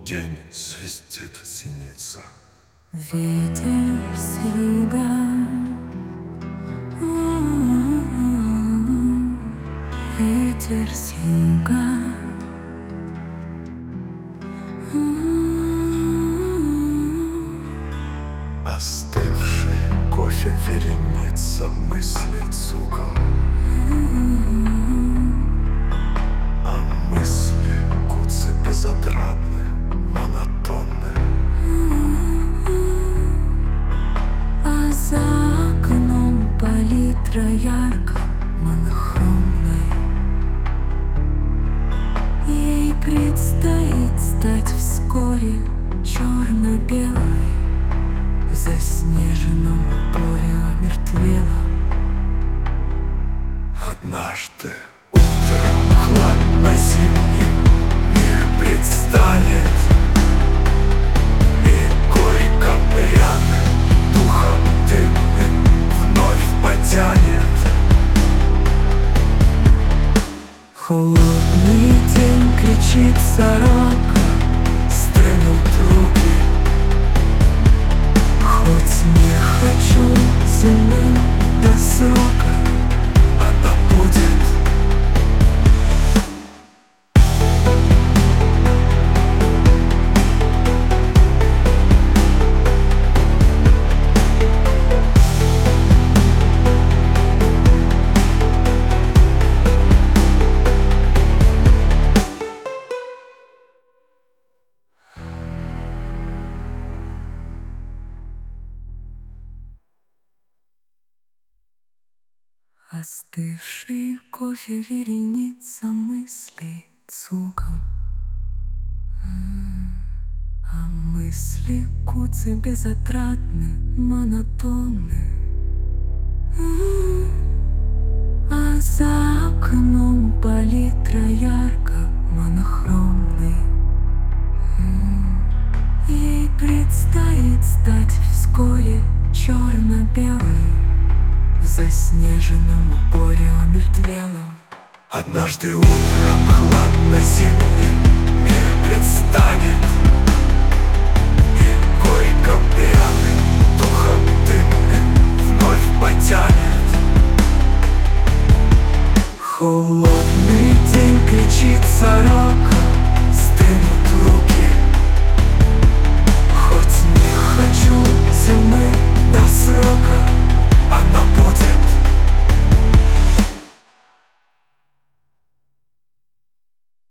День свистит синица. Ветер снега, ветер снега, Остывший кофе вереница мысли цукол. А мысли куцы безотрадны, монотонны. а за окном палитра ярко монохромной. Ей предстоит стать вскоре черно-белой. В заснеженном поле омертвела. Однажды утром хладно-зимним мир предстанет, и горько пряным духом дымным вновь потянет. Холодный день, кричит сорока, Стынут руки, хоть не хочу зимы до срока. она будет. Остывший кофе вереница мыслей цуком. А мысли куцы безотрадны, монотонны. А за окном палитра ярко монохромной. Ей предстоит стать вскоре черно-белой. В заснеженном поле омертвелом. Однажды утром хладно-зимним